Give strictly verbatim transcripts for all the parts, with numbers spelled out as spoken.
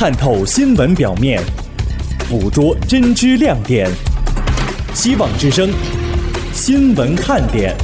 探透新闻表面，捕捉真知亮点。希望之声新闻看点。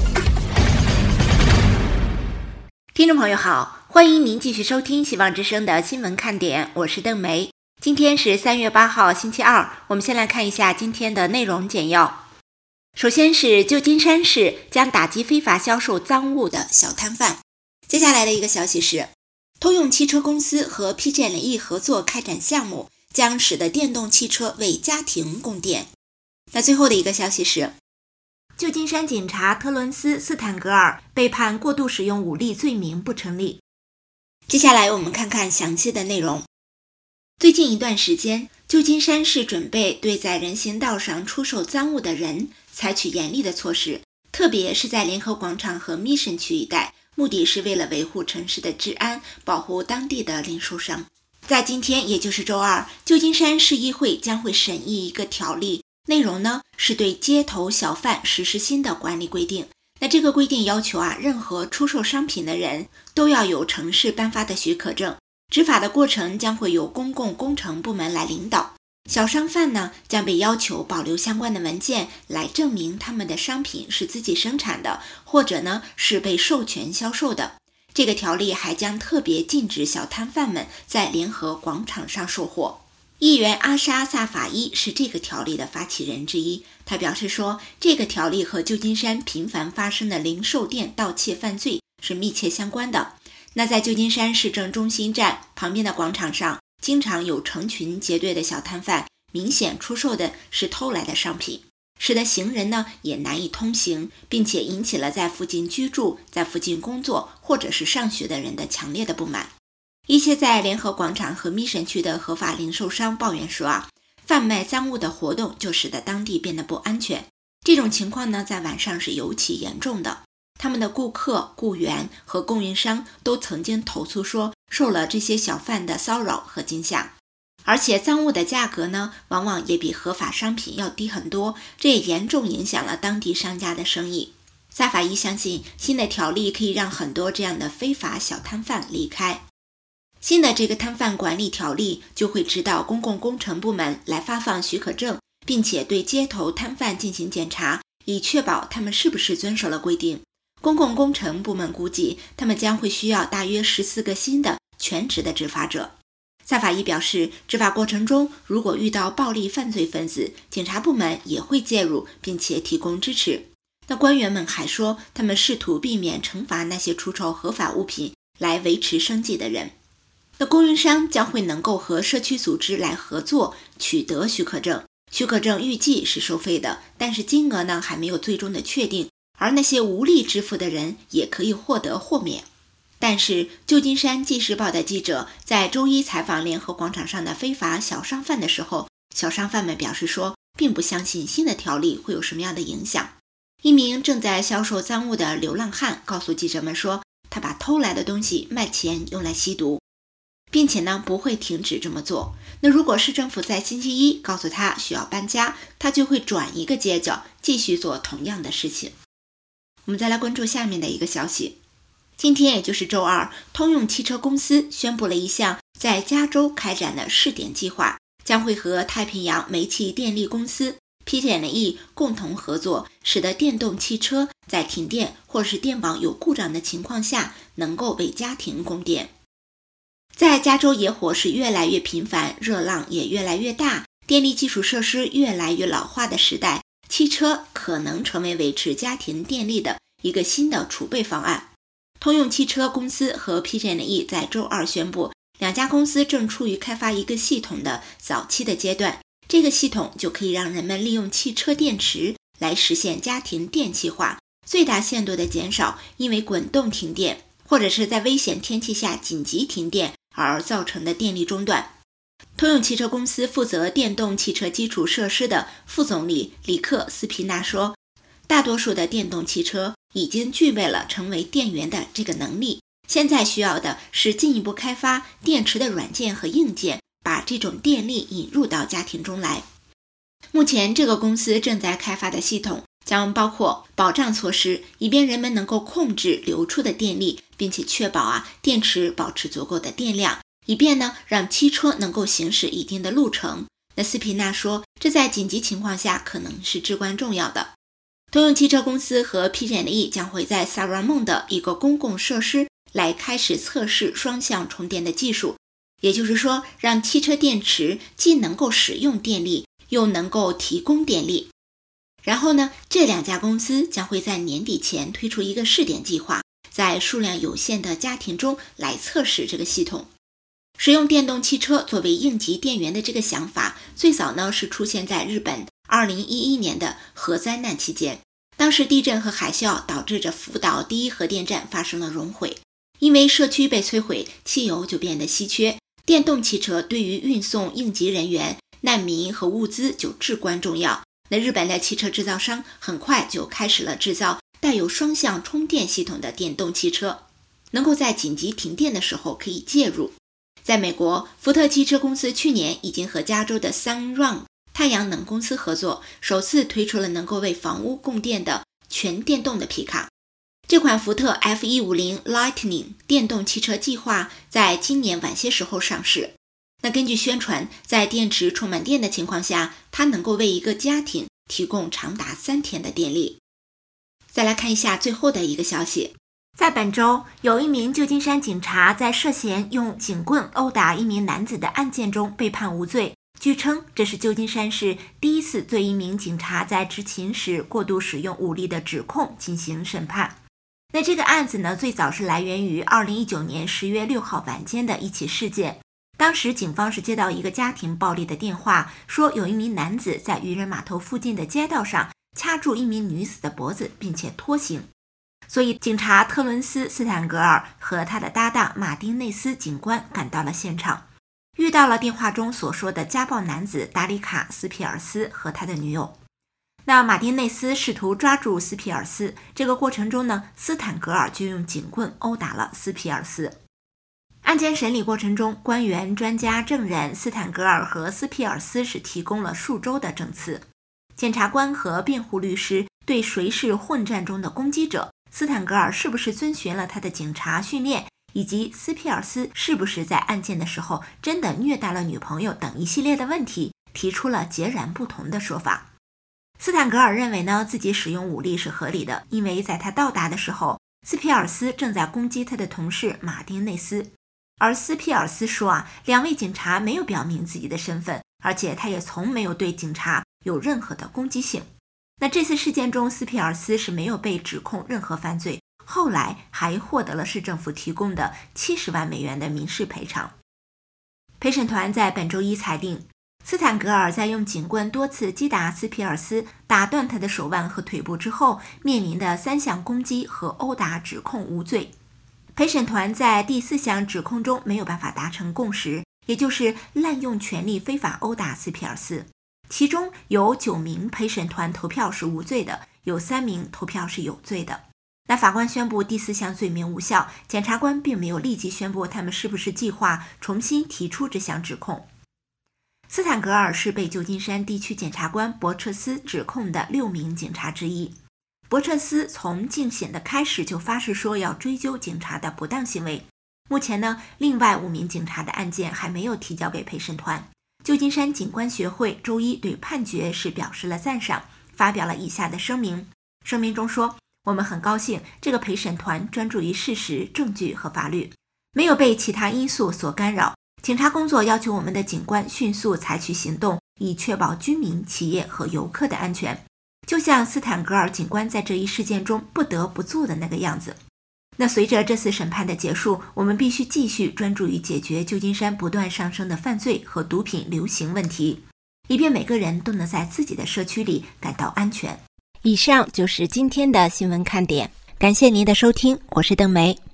听众朋友好，欢迎您继续收听希望之声的新闻看点，我是邓梅。今天是三月八号星期二，我们先来看一下今天的内容简要。首先是旧金山市将打击非法销售赃物的小摊贩。接下来的一个消息是，通用汽车公司和 P G and E 合作开展项目，将使得电动汽车为家庭供电。那最后的一个消息是，旧金山警察特伦斯·斯坦格尔被判过度使用武力罪名不成立。接下来我们看看详细的内容。最近一段时间，旧金山市准备对在人行道上出售赃物的人采取严厉的措施，特别是在联合广场和 Mission 区一带，目的是为了维护城市的治安，保护当地的零售商。在今天，也就是周二，旧金山市议会将会审议一个条例，内容呢是对街头小贩实施新的管理规定。那这个规定要求啊，任何出售商品的人都要有城市颁发的许可证，执法的过程将会由公共工程部门来领导。小商贩呢将被要求保留相关的文件来证明他们的商品是自己生产的，或者呢是被授权销售的。这个条例还将特别禁止小摊贩们在联合广场上售货。议员阿沙萨法伊是这个条例的发起人之一，他表示说，这个条例和旧金山频繁发生的零售店盗窃犯罪是密切相关的。那在旧金山市政中心站旁边的广场上，经常有成群结队的小摊贩，明显出售的是偷来的商品，使得行人呢也难以通行，并且引起了在附近居住、在附近工作或者是上学的人的强烈的不满。一些在联合广场和 Mission 区的合法零售商抱怨说啊，贩卖赃物的活动就使得当地变得不安全。这种情况呢，在晚上是尤其严重的。他们的顾客、雇员和供应商都曾经投诉说，受了这些小贩的骚扰和惊吓。而且赃物的价格呢，往往也比合法商品要低很多，这也严重影响了当地商家的生意。萨法伊相信，新的条例可以让很多这样的非法小摊贩离开。新的这个摊贩管理条例就会指导公共工程部门来发放许可证，并且对街头摊贩进行检查，以确保他们是不是遵守了规定。公共工程部门估计，他们将会需要大约十四个新的全职的执法者。萨法伊表示，执法过程中如果遇到暴力犯罪分子，警察部门也会介入，并且提供支持。那官员们还说，他们试图避免惩罚那些出售合法物品来维持生计的人。那供应商将会能够和社区组织来合作，取得许可证。许可证预计是收费的，但是金额呢还没有最终的确定。而那些无力支付的人也可以获得豁免。但是旧金山纪事报的记者在周一采访联合广场上的非法小商贩的时候，小商贩们表示说，并不相信新的条例会有什么样的影响。一名正在销售赃物的流浪汉告诉记者们说，他把偷来的东西卖钱用来吸毒，并且呢不会停止这么做。那如果市政府在星期一告诉他需要搬家，他就会转一个街角继续做同样的事情。我们再来关注下面的一个消息。今天也就是周二，通用汽车公司宣布了一项在加州开展的试点计划，将会和太平洋煤气电力公司 P G and E 共同合作，使得电动汽车在停电或是电网有故障的情况下，能够为家庭供电。在加州野火是越来越频繁，热浪也越来越大，电力基础设施越来越老化的时代，汽车可能成为维持家庭电力的一个新的储备方案。通用汽车公司和 P G and E 在周二宣布，两家公司正处于开发一个系统的早期的阶段。这个系统就可以让人们利用汽车电池来实现家庭电气化，最大限度的减少因为滚动停电或者是在危险天气下紧急停电而造成的电力中断。通用汽车公司负责电动汽车基础设施的副总理里克斯皮纳说，大多数的电动汽车已经具备了成为电源的这个能力，现在需要的是进一步开发电池的软件和硬件，把这种电力引入到家庭中来。目前这个公司正在开发的系统将包括保障措施，以便人们能够控制流出的电力，并且确保啊电池保持足够的电量， 以便呢让汽车能够行驶一定的路程。那斯皮纳说，这在紧急情况下可能是至关重要的。通用汽车公司和 P and E 将会在萨拉蒙的一个公共设施来开始测试双向充电的技术，也就是说，让汽车电池既能够使用电力，又能够提供电力。然后呢，这两家公司将会在年底前推出一个试点计划，在数量有限的家庭中来测试这个系统。使用电动汽车作为应急电源的这个想法，最早呢是出现在日本二零一一年的核灾难期间。当时地震和海啸导致着福岛第一核电站发生了熔毁，因为社区被摧毁，汽油就变得稀缺，电动汽车对于运送应急人员、难民和物资就至关重要。那日本的汽车制造商很快就开始了制造带有双向充电系统的电动汽车，能够在紧急停电的时候可以介入。在美国，福特汽车公司去年已经和加州的 Sunrun 太阳能公司合作，首次推出了能够为房屋供电的全电动的皮卡。这款福特 F 一五零 Lightning 电动汽车计划在今年晚些时候上市。那根据宣传，在电池充满电的情况下，它能够为一个家庭提供长达三天的电力。再来看一下最后的一个消息，在本周，有一名旧金山警察在涉嫌用警棍殴打一名男子的案件中被判无罪。据称，这是旧金山市第一次对一名警察在执勤时过度使用武力的指控进行审判。那这个案子呢，最早是来源于二零一九年十月六号晚间的一起事件。当时警方是接到一个家庭暴力的电话，说有一名男子在渔人码头附近的街道上掐住一名女子的脖子，并且拖行。所以警察特伦斯·斯坦格尔和他的搭档马丁内斯警官赶到了现场，遇到了电话中所说的家暴男子达里卡·斯皮尔斯和他的女友。那马丁内斯试图抓住斯皮尔斯，这个过程中呢，斯坦格尔就用警棍殴打了斯皮尔斯。案件审理过程中，官员、专家、证人斯坦格尔和斯皮尔斯是提供了数周的证词。检察官和辩护律师对谁是混战中的攻击者，斯坦格尔是不是遵循了他的警察训练，以及斯皮尔斯是不是在案件的时候真的虐待了女朋友等一系列的问题，提出了截然不同的说法。斯坦格尔认为呢，自己使用武力是合理的，因为在他到达的时候，斯皮尔斯正在攻击他的同事马丁内斯。而斯皮尔斯说啊，两位警察没有表明自己的身份，而且他也从没有对警察有任何的攻击性。那这次事件中，斯皮尔斯是没有被指控任何犯罪，后来还获得了市政府提供的七十万美元的民事赔偿。陪审团在本周一裁定，斯坦格尔在用警棍多次击打斯皮尔斯，打断他的手腕和腿部之后，面临的三项攻击和殴打指控无罪。陪审团在第四项指控中没有办法达成共识，也就是滥用权力非法殴打斯皮尔斯。其中有九名陪审团投票是无罪的，有三名投票是有罪的。那法官宣布第四项罪名无效，检察官并没有立即宣布他们是不是计划重新提出这项指控。斯坦格尔是被旧金山地区检察官博彻斯指控的六名警察之一。博彻斯从竞选的开始就发誓说要追究警察的不当行为。目前呢，另外五名警察的案件还没有提交给陪审团。旧金山警官学会周一对判决是表示了赞赏，发表了以下的声明。声明中说，我们很高兴这个陪审团专注于事实、证据和法律，没有被其他因素所干扰。警察工作要求我们的警官迅速采取行动，以确保居民、企业和游客的安全，就像斯坦格尔警官在这一事件中不得不做的那个样子。那随着这次审判的结束，我们必须继续专注于解决旧金山不断上升的犯罪和毒品流行问题，以便每个人都能在自己的社区里感到安全。以上就是今天的新闻看点，感谢您的收听，我是邓梅。